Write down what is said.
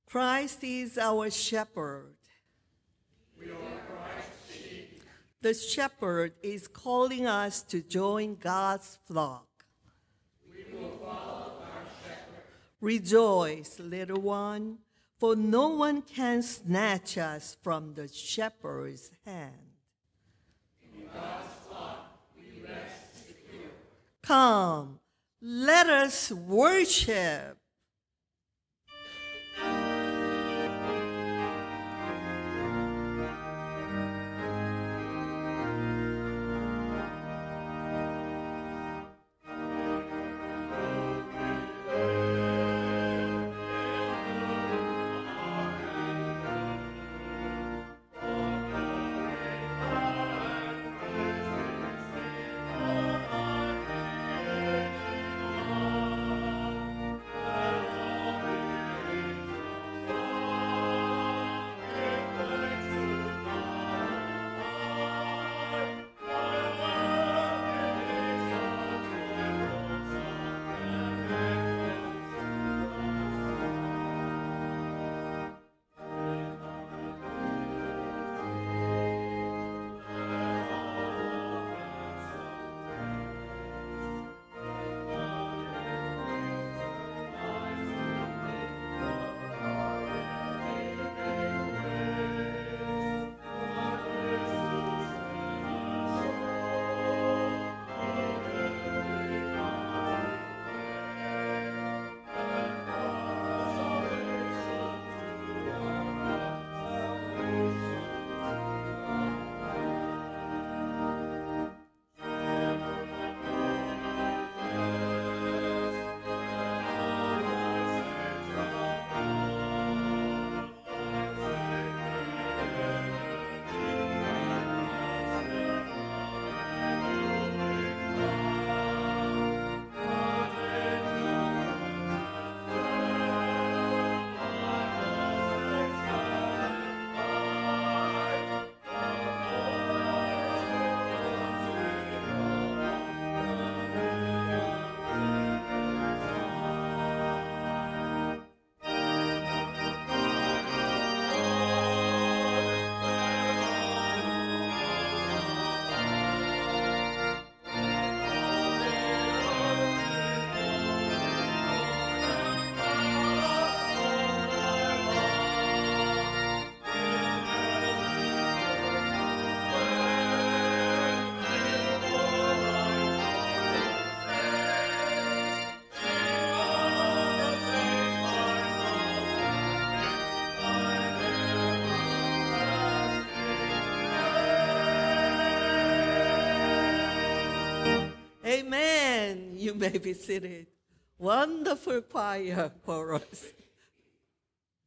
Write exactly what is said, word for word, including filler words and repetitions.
Christ is our shepherd. We are Christ's sheep. The shepherd is calling us to join God's flock. We will follow our shepherd. Rejoice, little one, for no one can snatch us from the shepherd's hand. In God's flock we rest secure. Come, let us worship. Amen. You may be seated. Wonderful choir for us.